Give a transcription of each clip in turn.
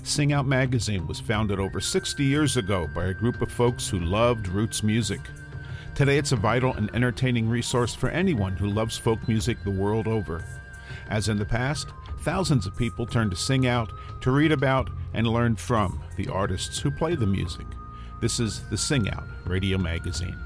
Sing Out magazine was founded over 60 years ago by a group of folks who loved roots music. Today it's a vital and entertaining resource for anyone who loves folk music the world over. As in the past, thousands of people turn to Sing Out to read about and learn from the artists who play the music. This is the Sing Out Radio Magazine.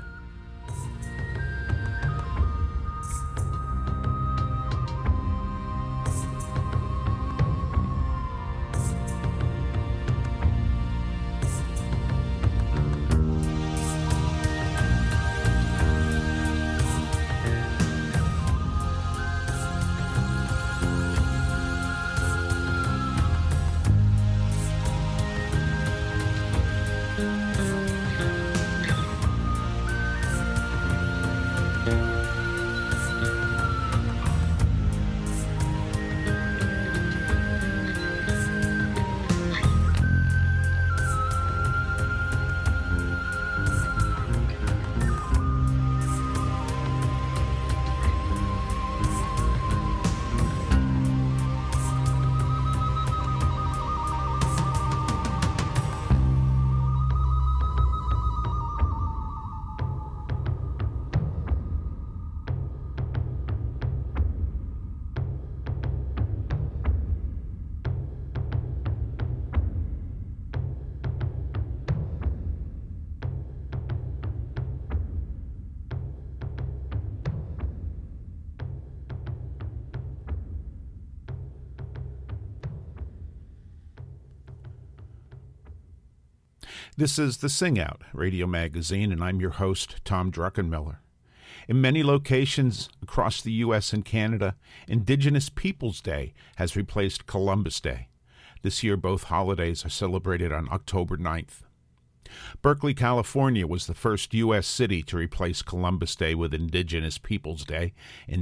This is the Sing Out Radio Magazine, and I'm your host, Tom Druckenmiller. In many locations across the U.S. and Canada, Indigenous Peoples Day has replaced Columbus Day. This year, both holidays are celebrated on October 9th. Berkeley, California was the first U.S. city to replace Columbus Day with Indigenous Peoples Day in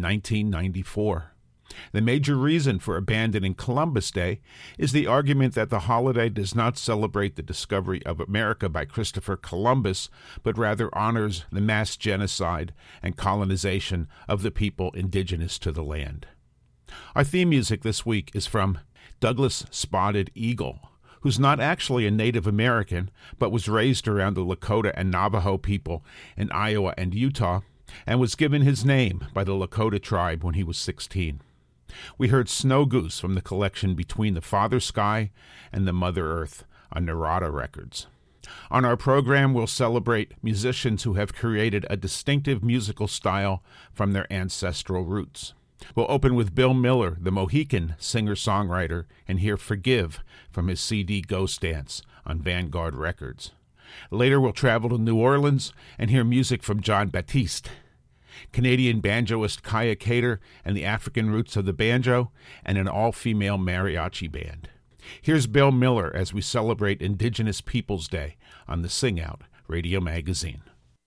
1994. The major reason for abandoning Columbus Day is the argument that the holiday does not celebrate the discovery of America by Christopher Columbus, but rather honors the mass genocide and colonization of the people indigenous to the land. Our theme music this week is from Douglas Spotted Eagle, who's not actually a Native American, but was raised around the Lakota and Navajo people in Iowa and Utah, and was given his name by the Lakota tribe when he was 16. We heard Snow Goose from the collection Between the Father Sky and the Mother Earth on Narada Records. On our program, we'll celebrate musicians who have created a distinctive musical style from their ancestral roots. We'll open with Bill Miller, the Mohican singer-songwriter, and hear Forgive from his CD Ghost Dance on Vanguard Records. Later, we'll travel to New Orleans and hear music from John Batiste, Canadian banjoist Kaya Cater and the African roots of the banjo, and an all-female mariachi band. Here's Bill Miller as we celebrate Indigenous Peoples Day on the Sing Out Radio Magazine.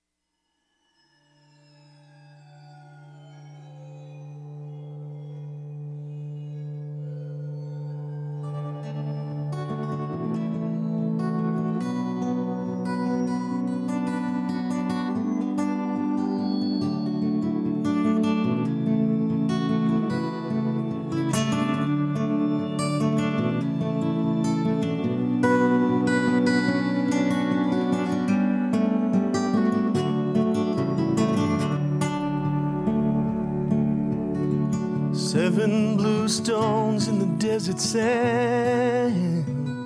Seven blue stones in the desert sand,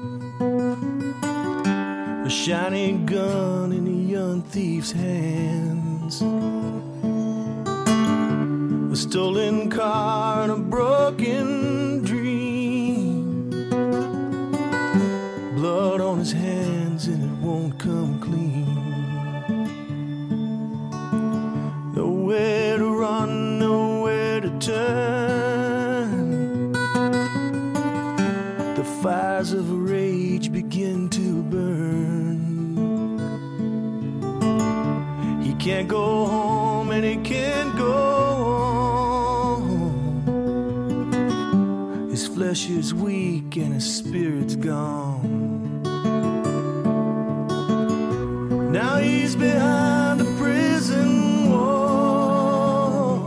a shiny gun in a young thief's hands, a stolen car and a broken dream, blood on his hands and it won't come clean. Nowhere to run, nowhere to turn, the fires of rage begin to burn. He can't go home and he can't go home. His flesh is weak and his spirit's gone. Now he's behind a prison wall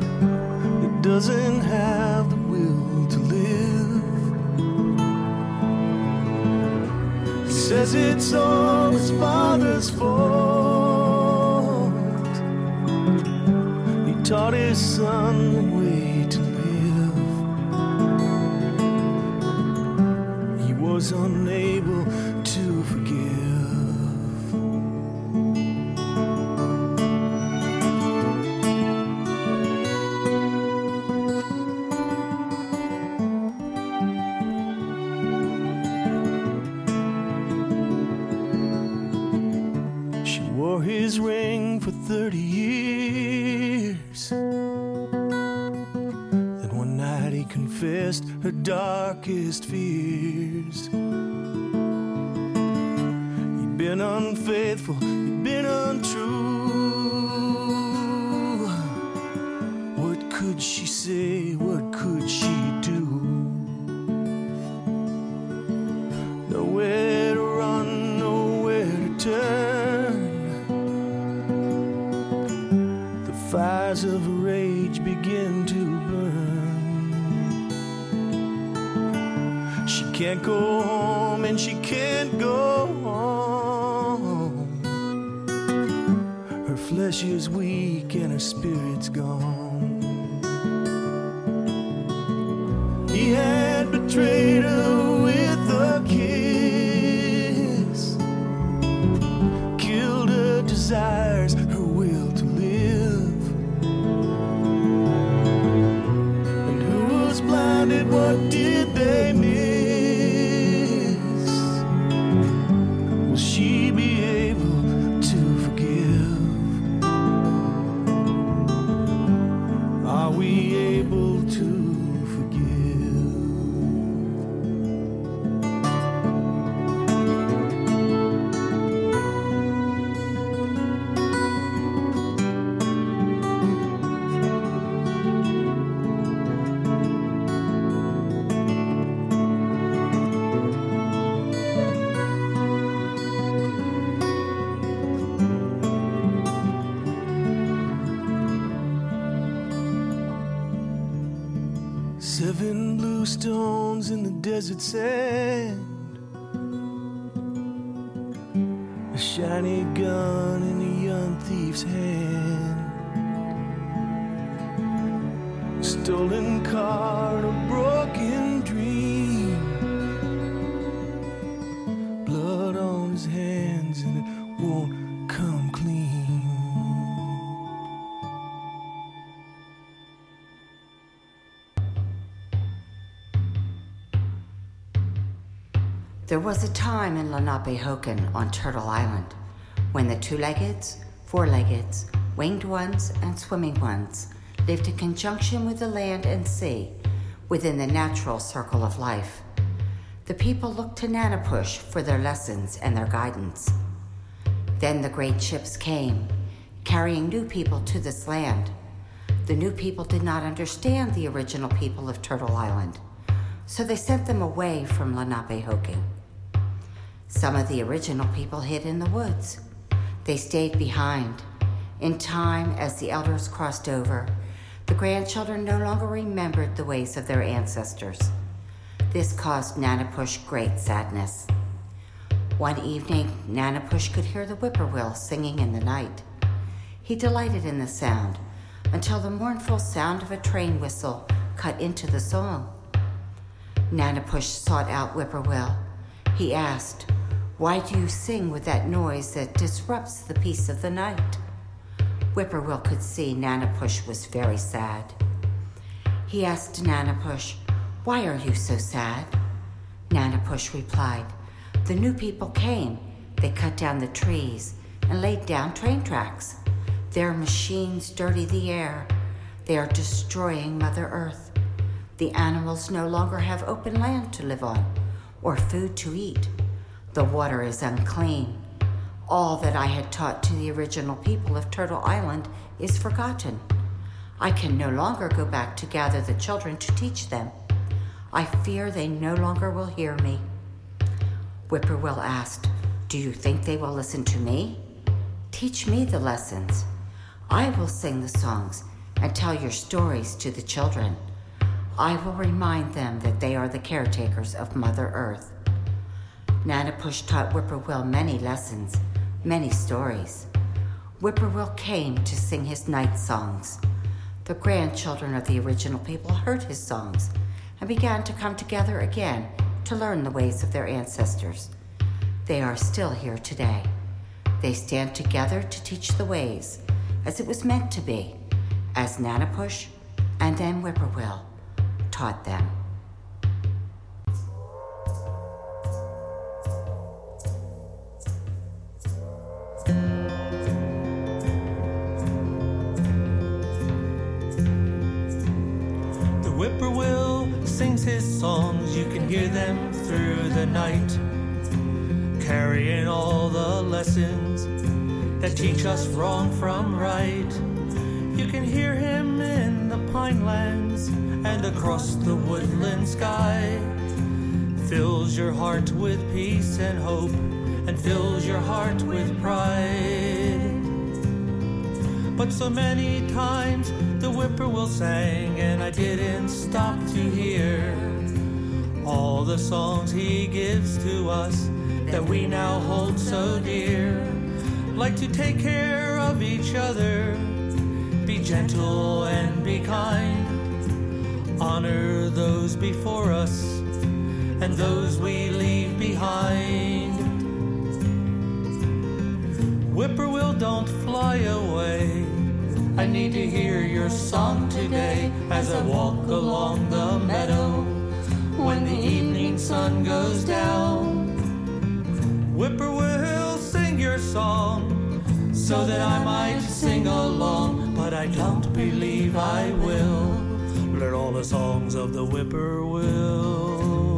that doesn't have the will to live. says it's all his father's fault. He taught his son the way to live. He was unable to forgive. His ring for 30 years. Then one night he confessed her darkest fears. He'd been unfaithful, he'd been untrue. What could she say? What could she do? Nowhere to run, nowhere to turn. Fires of rage begin to burn. She can't go home and she can't go home. Her flesh is weak and her spirit's gone. He had betrayed her with a kiss, killed her desires, her will to live. Blinded, what did they miss? Will she be able to forgive? Are we able to Seven blue stones in the desert sand, a shiny gun in a young thief's hand, a stolen car and a broken dream, blood on his hands and it won't come clean. There was a time in Lenapehoking on Turtle Island when the two-leggeds, four-leggeds, winged ones, and swimming ones lived in conjunction with the land and sea within the natural circle of life. The people looked to Nanapush for their lessons and their guidance. Then the great ships came, carrying new people to this land. The new people did not understand the original people of Turtle Island, so they sent them away from Lenapehoking. Some of the original people hid in the woods. They stayed behind. In time, as the elders crossed over, the grandchildren no longer remembered the ways of their ancestors. This caused Nanapush great sadness. One evening, Nanapush could hear the whippoorwill singing in the night. He delighted in the sound until the mournful sound of a train whistle cut into the song. Nanapush sought out Whippoorwill. He asked, "Why do you sing with that noise that disrupts the peace of the night?" Whippoorwill could see Nanapush was very sad. He asked Nanapush, "Why are you so sad?" Nanapush replied, "The new people came. They cut down the trees and laid down train tracks. Their machines dirty the air. They are destroying Mother Earth. The animals no longer have open land to live on or food to eat. The water is unclean. All that I had taught to the original people of Turtle Island is forgotten. I can no longer go back to gather the children to teach them. I fear they no longer will hear me." Whippoorwill asked, "Do you think they will listen to me? Teach me the lessons. I will sing the songs and tell your stories to the children. I will remind them that they are the caretakers of Mother Earth." Nanapush taught Whippoorwill many lessons, many stories. Whippoorwill came to sing his night songs. The grandchildren of the original people heard his songs and began to come together again to learn the ways of their ancestors. They are still here today. They stand together to teach the ways, as it was meant to be, as Nanapush and then Whippoorwill taught them. The whippoorwill sings his songs, you can hear them through the night, carrying all the lessons that teach us wrong from right. You can hear him in the pine lands and across the woodland sky. Fills your heart with peace and hope, and fills your heart with pride. But so many times the whippoorwill sang, and I didn't stop to hear all the songs he gives to us that we now hold so dear. Like to take care of each other, be gentle and be kind, honor those before us and those we leave behind. Whippoorwill, don't fly away, I need to hear your song today as I walk along the meadow when the evening sun goes down. Whippoorwill, sing your song so that I might sing along, but I don't believe I will learn all the songs of the whippoorwill.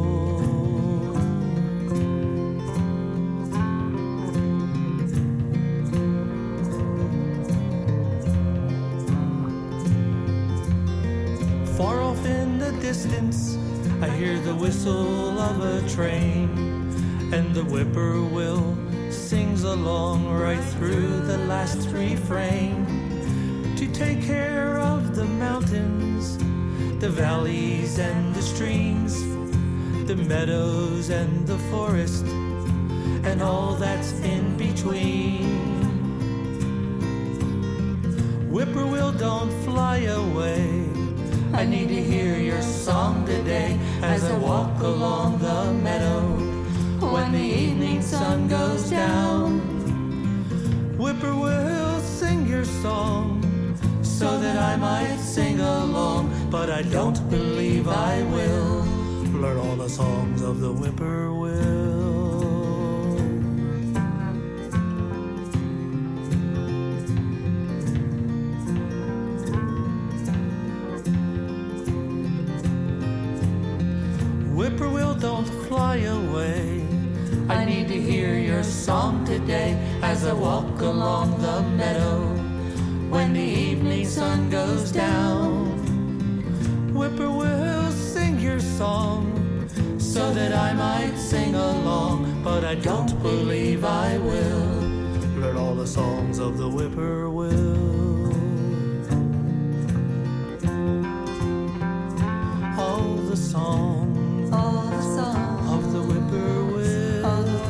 Far off in the distance, I hear the whistle of a train, and the whippoorwill sings along right through the last refrain. To take care of the mountains, the valleys and the streams, the meadows and the forest, and all that's in between. Whippoorwill, don't fly away, I need to hear your song today as I walk along the meadow when the evening sun goes down. Whippoorwill, sing your song so that I might sing along, but I don't believe I will learn all the songs of the whippoorwill. Whippoorwill, don't fly away, I need to hear your song today as I walk along the meadow when the evening sun goes down. Whippoorwill, sing your song so that I might sing along, but I don't believe I will learn all the songs of the whippoorwill. All the songs of the whippoorwill, all the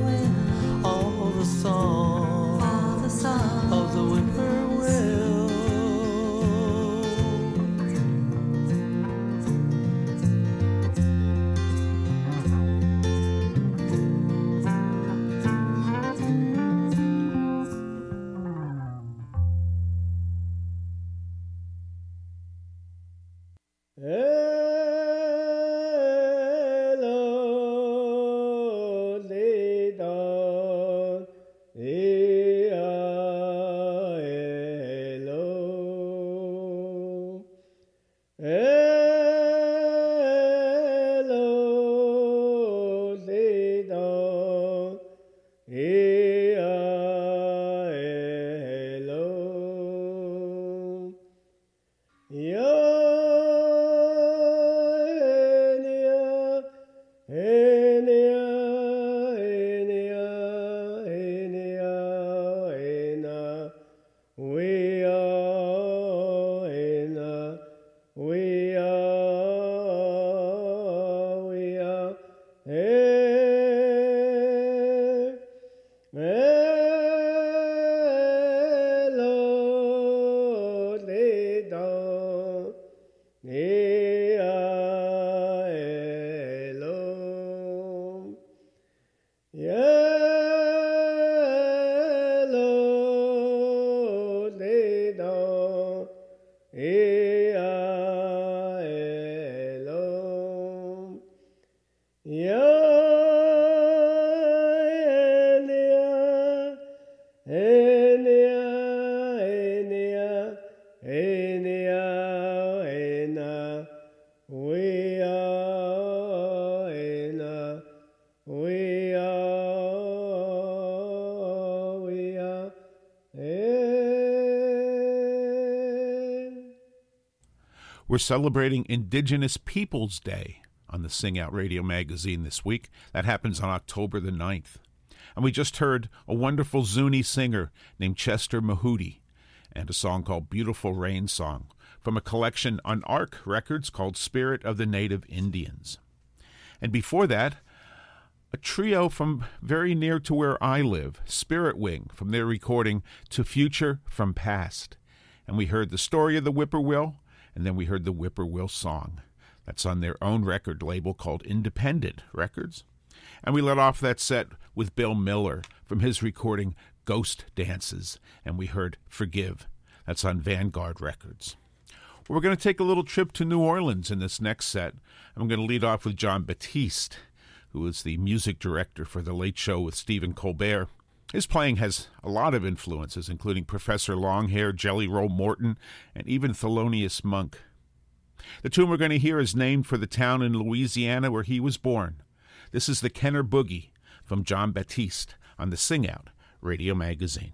songs of the whippoorwill. We're celebrating Indigenous Peoples Day on the Sing Out Radio magazine this week. That happens on October the 9th. And we just heard a wonderful Zuni singer named Chester Mahudi and a song called Beautiful Rain Song from a collection on ARC Records called Spirit of the Native Indians. And before that, a trio from very near to where I live, Spirit Wing, from their recording To Future from Past. And we heard the story of the Whippoorwill, and then we heard the Whippoorwill song. That's on their own record label called Independent Records. And we let off that set with Bill Miller from his recording Ghost Dances, and we heard Forgive. That's on Vanguard Records. We're going to take a little trip to New Orleans in this next set. I'm going to lead off with Jon Batiste, who is the music director for The Late Show with Stephen Colbert. His playing has a lot of influences, including Professor Longhair, Jelly Roll Morton, and even Thelonious Monk. The tune we're going to hear is named for the town in Louisiana where he was born. This is the Kenner Boogie from Jon Batiste on the Sing Out Radio magazine.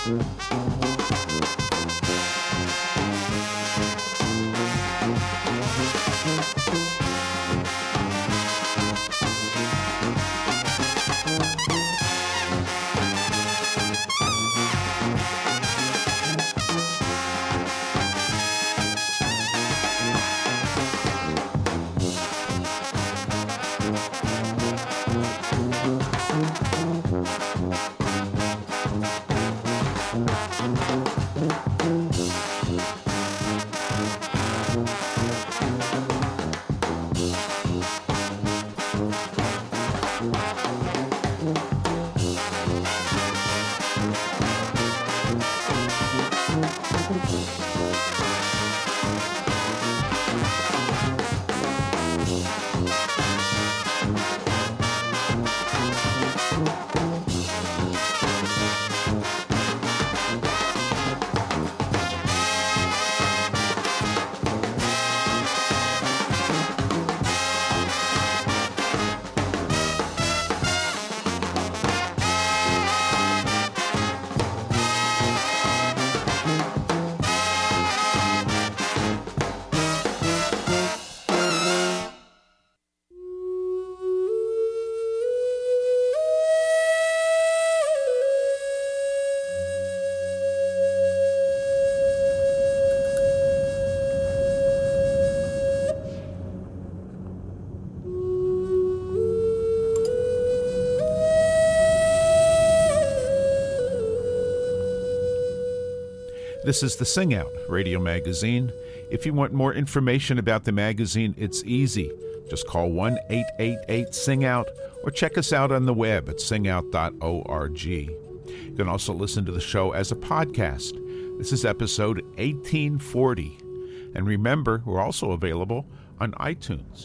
This is the Sing Out radio magazine. If you want more information about the magazine, it's easy. Just call 1-888-SING-OUT or check us out on the web at singout.org. You can also listen to the show as a podcast. This is episode 1840. And remember, we're also available on iTunes.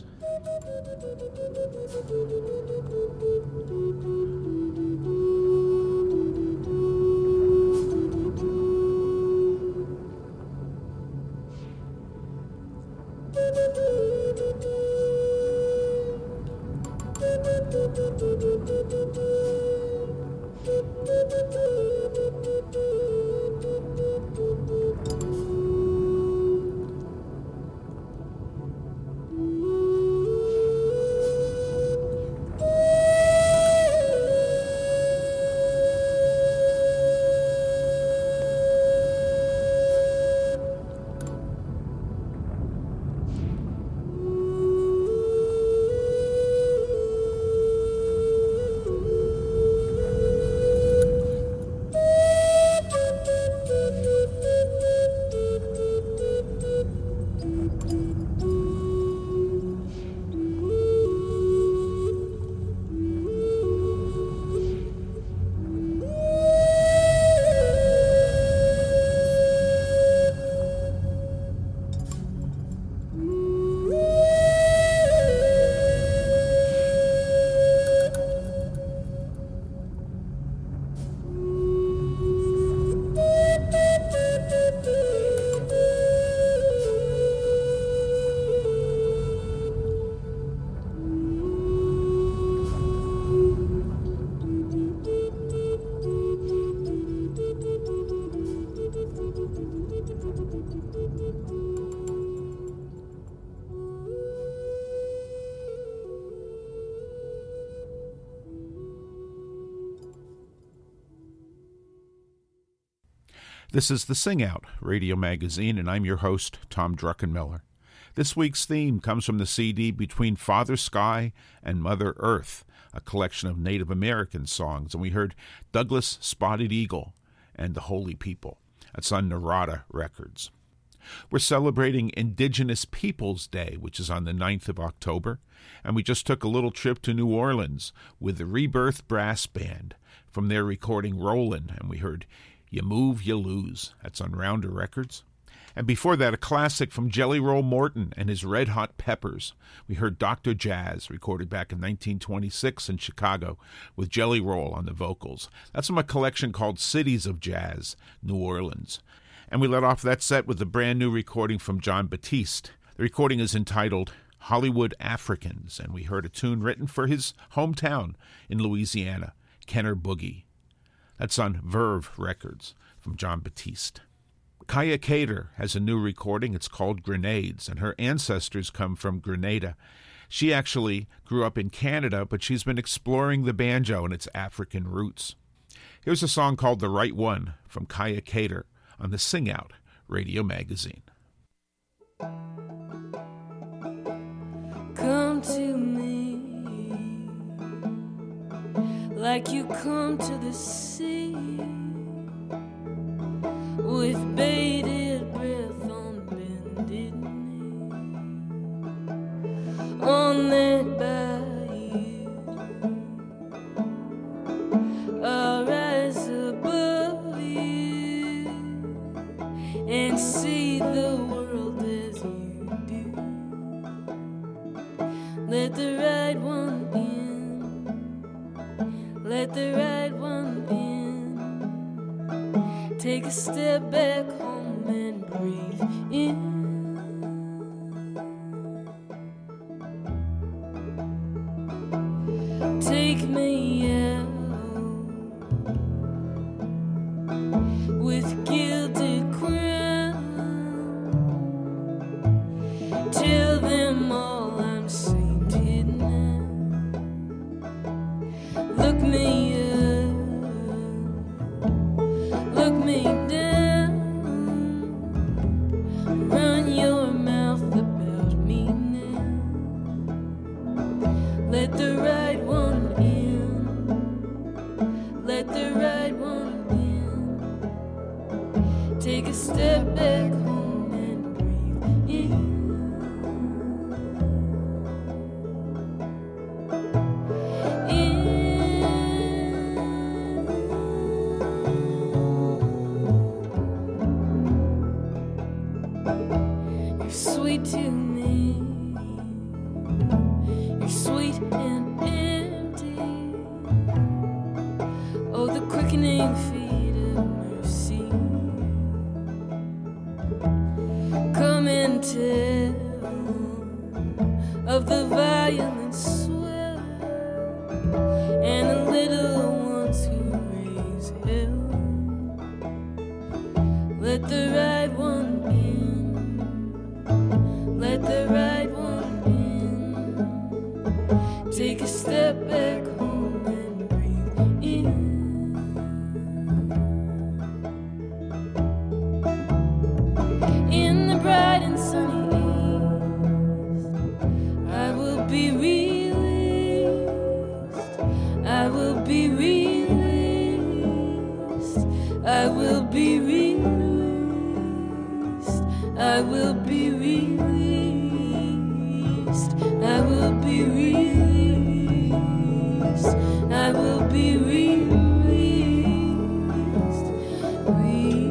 This is the Sing Out radio magazine, and I'm your host, Tom Druckenmiller. This week's theme comes from the CD Between Father Sky and Mother Earth, a collection of Native American songs, and we heard Douglas Spotted Eagle and the Holy People. That's on Narada Records. We're celebrating Indigenous Peoples Day, which is on the 9th of October, and we just took a little trip to New Orleans with the Rebirth Brass Band from their recording Rollin', and we heard You Move, You Lose. That's on Rounder Records. And before that, a classic from Jelly Roll Morton and his Red Hot Peppers. We heard Dr. Jazz, recorded back in 1926 in Chicago, with Jelly Roll on the vocals. That's from a collection called Cities of Jazz, New Orleans. And we let off that set with a brand new recording from John Batiste. The recording is entitled Hollywood Africans, and we heard a tune written for his hometown in Louisiana, Kenner Boogie. That's on Verve Records. from John Batiste. Kaya Cater has a new recording. It's called Grenades, and her ancestors come from Grenada. She actually grew up in Canada, but she's been exploring the banjo and its African roots. Here's a song called The Right One from Kaya Cater on the Sing Out Radio Magazine. Come to me like you come to the sea, with bated breath on bended knee, on that bayou, I'll rise above you and see the world as you do. Let the right one in, let the right one in. Take a step back home and breathe in. Take me out with gilded crown. Tell them all I'm sainted now. Look me up, look me down. Run your mouth about me now. Let the right one in, let the right one in. Take a step back home and breathe in. You're sweet to me, you're sweet and empty. Oh, the quickening feet of mercy. Come and tell of the violent swell and the little ones who raise hell. Let the right one in, let the right one in. Take a step back home and breathe in. In the bright and sunny east, I will be released, I will be released, I will be released, I will be released, I will be released, I will be released, released.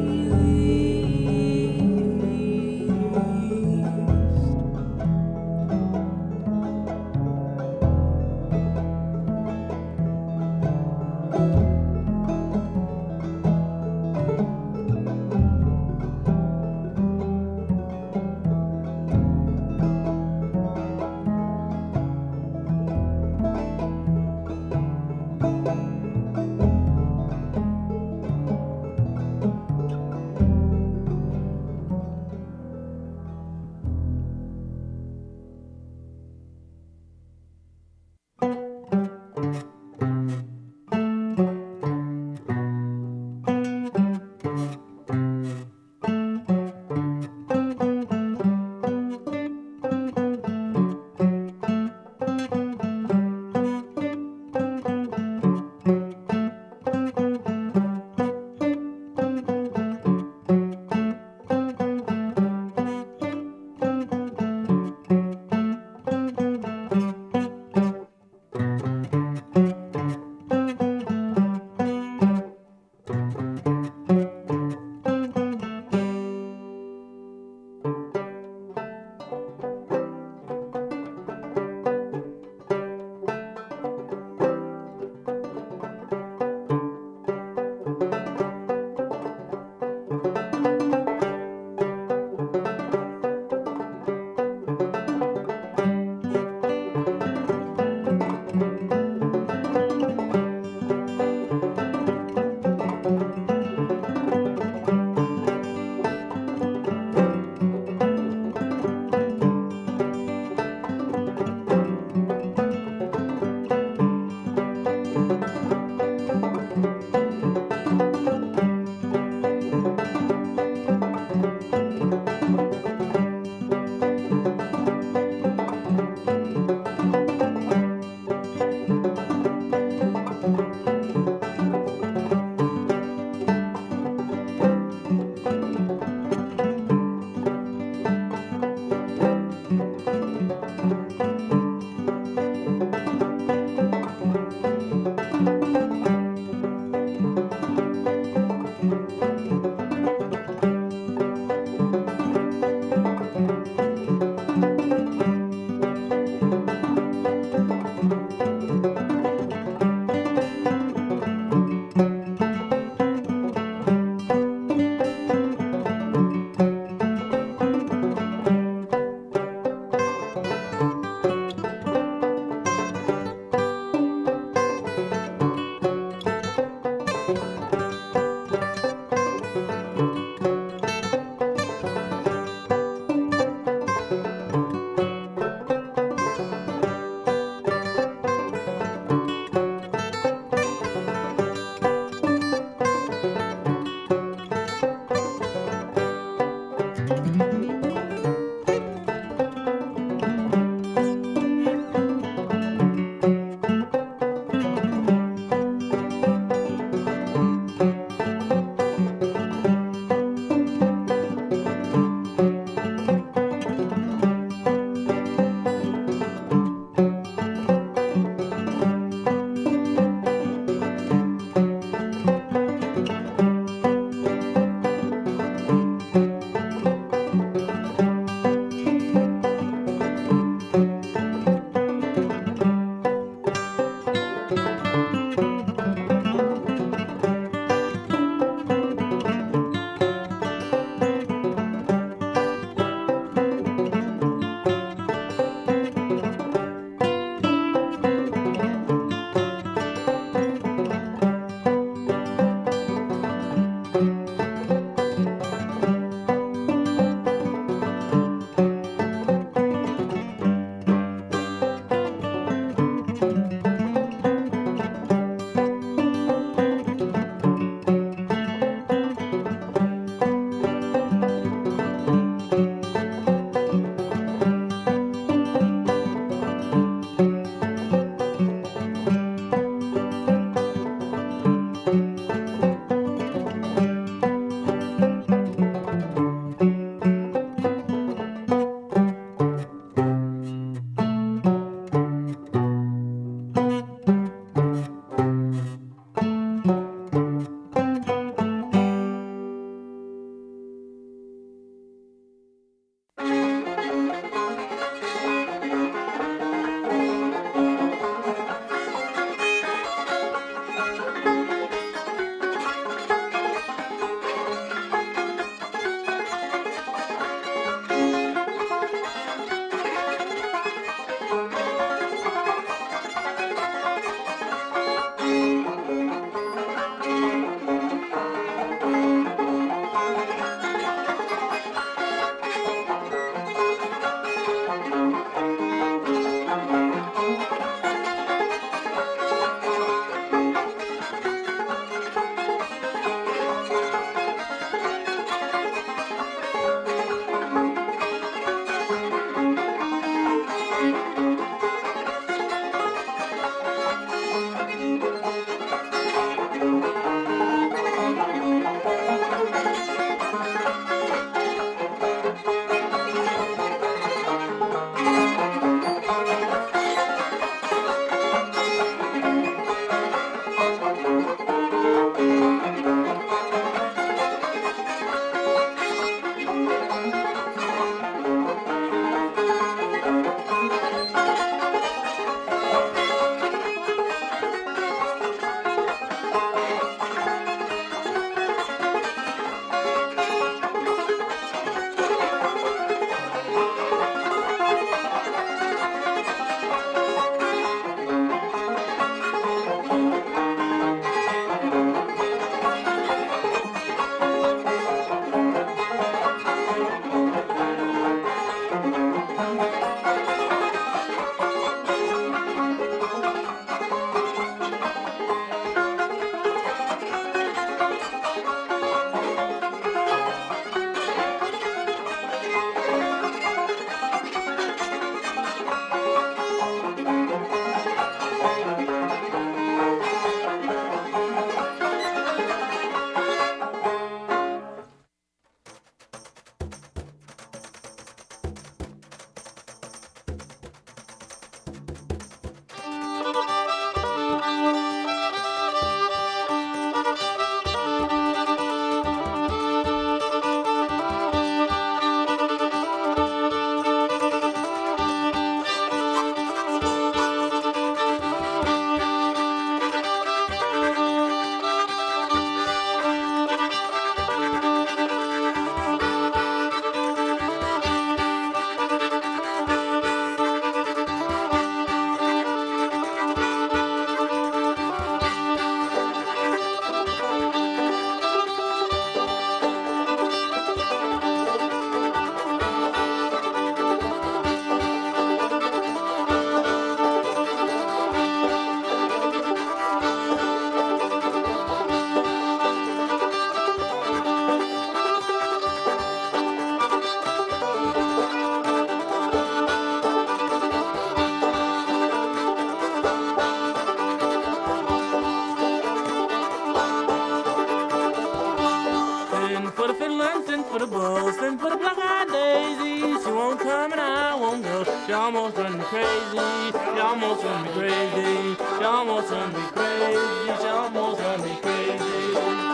almost run me crazy. She almost run me crazy. She almost run me crazy. She almost run me crazy.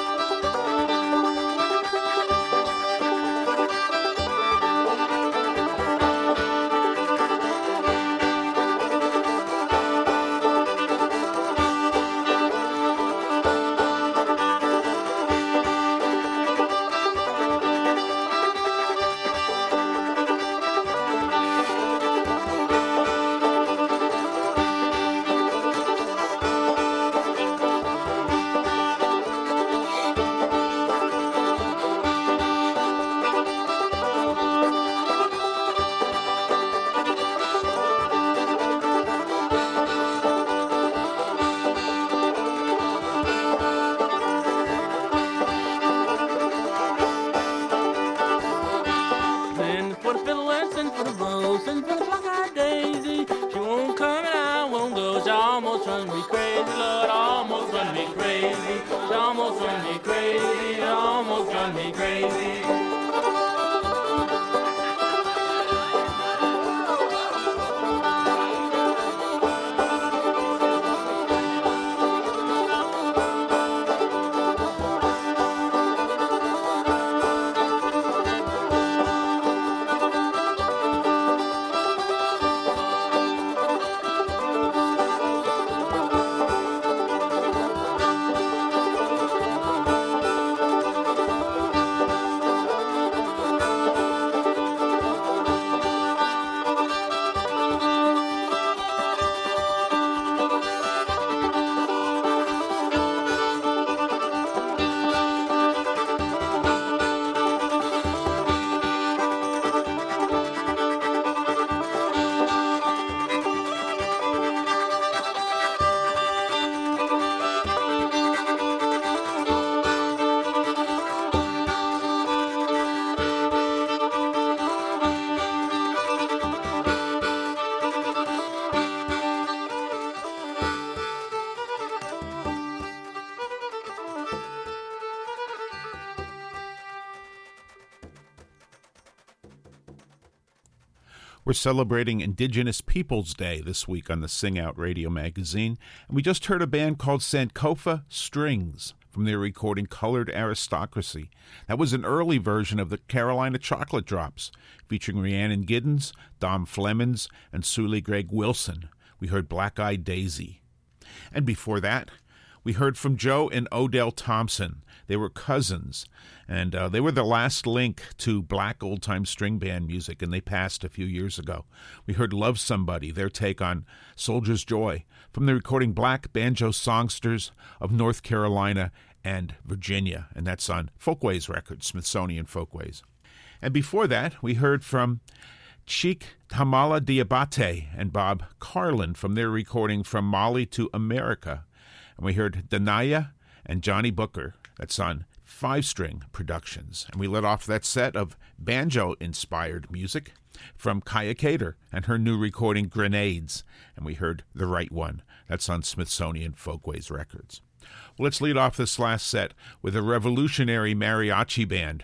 We're celebrating Indigenous Peoples Day this week on the Sing Out Radio magazine, and we just heard a band called Sankofa Strings from their recording Colored Aristocracy. That was an early version of the Carolina Chocolate Drops, featuring Rhiannon Giddens, Dom Flemons, and Suli Greg Wilson. We heard Black Eyed Daisy. And before that, we heard from Joe and Odell Thompson. They were cousins, and they were the last link to black old-time string band music, and they passed a few years ago. We heard Love Somebody, their take on Soldier's Joy, from the recording Black Banjo Songsters of North Carolina and Virginia, and that's on Folkways Records, Smithsonian Folkways. And before that, we heard from Cheik Tamala Diabate and Bob Carlin from their recording From Mali to America. And we heard Danaya and Johnny Booker. That's on 5-String Productions. And we let off that set of banjo-inspired music from Kaya Cater and her new recording Grenades. And we heard The Right One. That's on Smithsonian Folkways Records. Well, let's lead off this last set with a revolutionary mariachi band,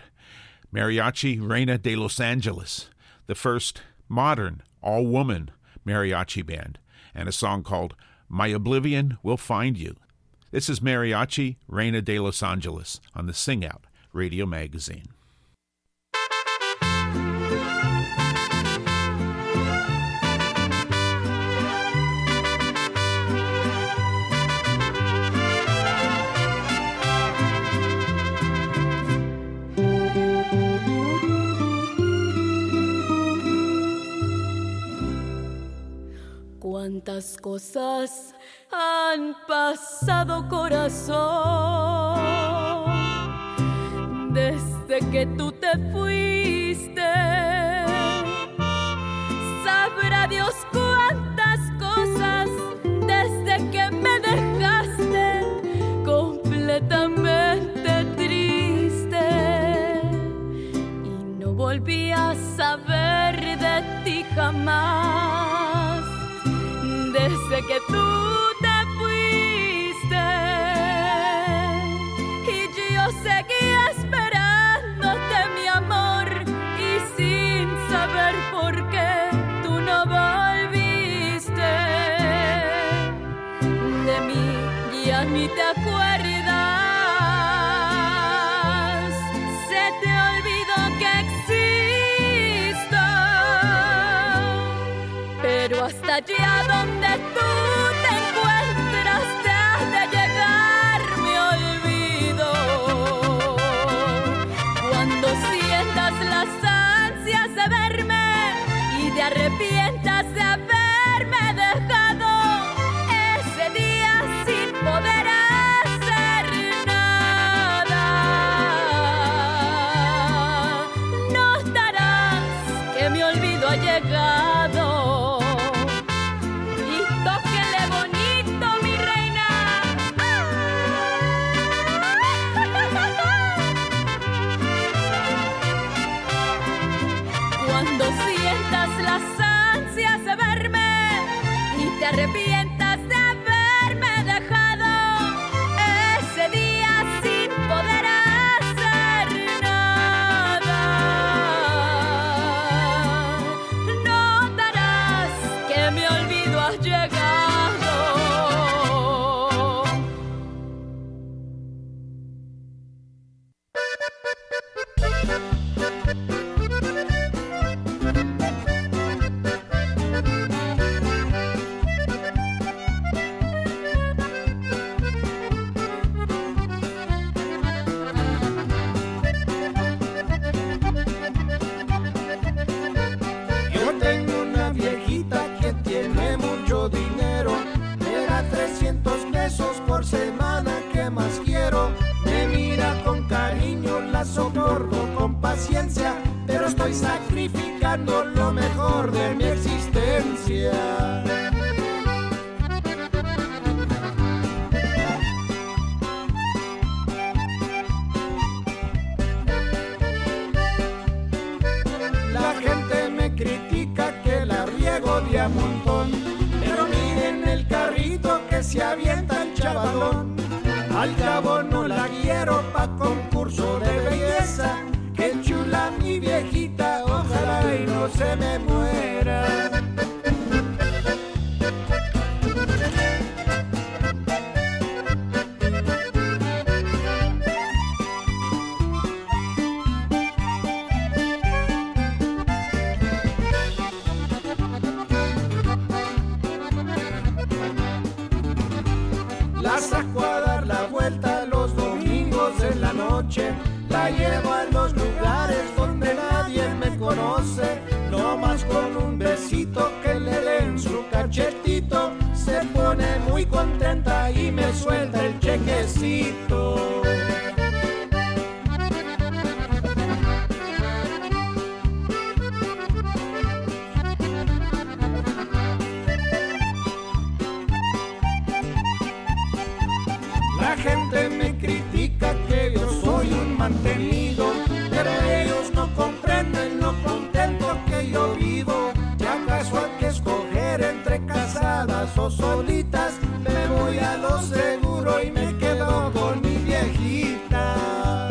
Mariachi Reina de Los Angeles, the first modern, all-woman mariachi band, and a song called My Oblivion Will Find You. This is Mariachi Reina de Los Angeles on the Sing Out Radio magazine. Cuántas cosas han pasado, corazón, desde que tú te fuiste. Sabrá Dios cuántas cosas desde que me dejaste completamente triste. Y no volví a saber de ti jamás. Desde que tú te fuiste y yo seguí esperándote, mi amor, y ni te acuerdas, se te olvidó que existo, pero hasta allá donde tú te encuentras te has de llegar mi olvido. Cuando sientas las ansias de verme y te arrepientas de haberme dejado ese día sin poder hacer nada, notarás que mi olvido ha llegado. Y tóquele bonito, mi reina. Cuando sientas las ansias de verme y te arrepientas de haberme dejado ese día sin poder hacer nada, notarás que mi olvido ha llegado. Yo tengo una viejita que tiene mucho dinero, me da 300 pesos por semana, ¿qué más quiero? Me mira con cariño, la soporto con paciencia, pero estoy sacrificando lo mejor de mi existencia. La gente me critica que la riego de a montón, pero miren el carrito que se avienta el chavalón. Al cabo no la quiero pa' concurso de belleza, que chula mi viejita, ojalá y no se me muera. La saco a dar la vuelta los domingos en la noche, la llevo a los lugares donde nadie me conoce, no más con un besito que le den su cachetito, se pone muy contenta y me suelta el chequecito. La gente me critica que yo soy un mantenido, pero ellos no comprenden lo contento que yo vivo. Si acaso hay que escoger entre casadas o solitas, me voy a lo seguro y me quedo con mi viejita.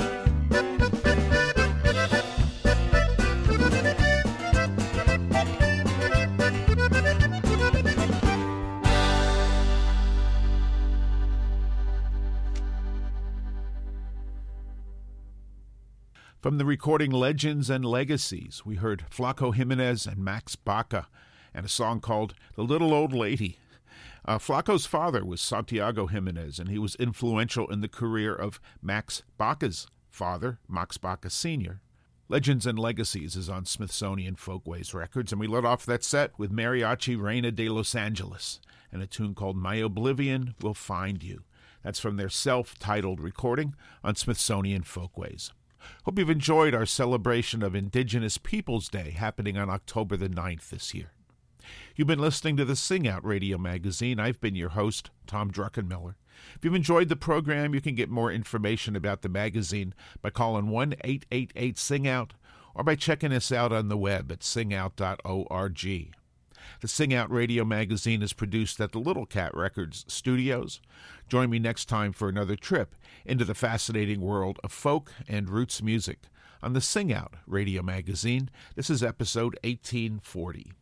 From the recording Legends and Legacies, we heard Flaco Jimenez and Max Baca and a song called The Little Old Lady. Flaco's father was Santiago Jimenez, and he was influential in the career of Max Baca's father, Max Baca Sr. Legends and Legacies is on Smithsonian Folkways Records, and we let off that set with Mariachi Reina de Los Angeles and a tune called My Oblivion Will Find You. That's from their self-titled recording on Smithsonian Folkways. Hope you've enjoyed our celebration of Indigenous Peoples Day happening on October the 9th this year. You've been listening to the Sing Out Radio Magazine. I've been your host, Tom Druckenmiller. If you've enjoyed the program, you can get more information about the magazine by calling 1-888-SING-OUT or by checking us out on the web at singout.org. The Sing Out Radio Magazine is produced at the Little Cat Records studios. Join me next time for another trip into the fascinating world of folk and roots music on the Sing Out Radio Magazine. This is episode 1840.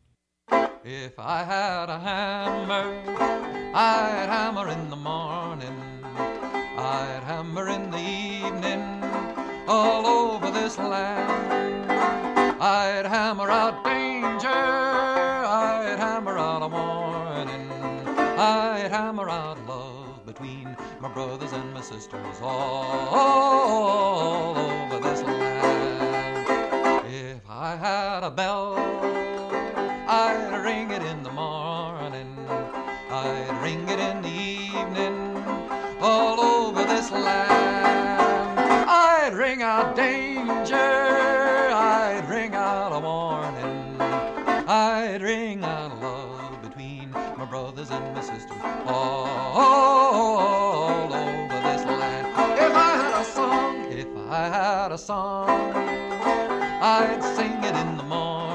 If I had a hammer, I'd hammer in the morning. the evening all over this land. I'd hammer out danger, I'd hammer out a warning, I'd hammer out love between my brothers and my sisters all over this land. If I had a bell, I'd ring it in the morning, I'd ring it in the evening all over this land. I'd ring out danger, I'd ring out a warning, I'd ring out love between my brothers and my sisters all over this land. If I had a song, if I had a song, I'd sing it in the morning,